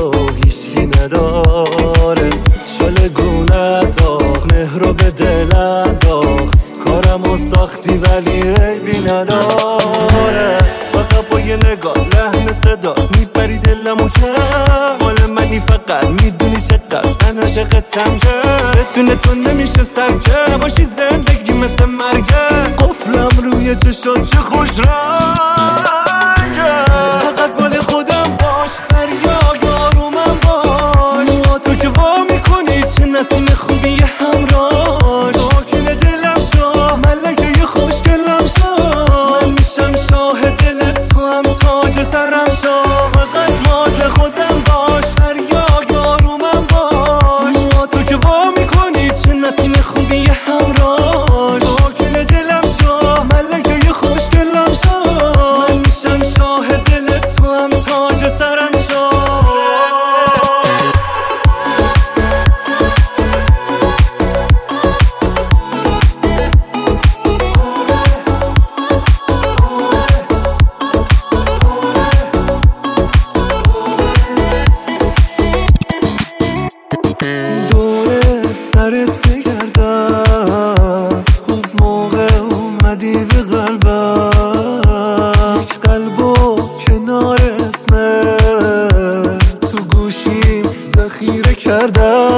هیچکی نداره. شلگونه داغ مهرو به دلم داغ، کارمو ساختی ولی عیبی نداره. فقط با یه نگاه لحن صدا میبری دلمو کم، مال منی فقط میدونی چقدر من عاشقتم که بدون تو نمیشه سرکه باشی زندگی مثل مرگه. قفلم روی چشات چه خوش رنگه، فقط مال خودم باش فریاد یارو من باش. تو که وا میکنی چه نسیم خوبی همراش، ساکن دلم شو ملکه خوشگلم شو. من میشم شاه دل تو هم تاج سرم شو، فقط مال خودم باش فریاد یارو من باش. تو که وا میکنی چه نسیم خوبی همراش، ساکن دلم شو ملکه خوشگلم شو. من میشم شاه دل تو هم تاج سرم شو. سرت بگردم خوب موقع اومدی به قلبم، یک قلب و کنار اسمت تو گوشیم ذخیره کردم.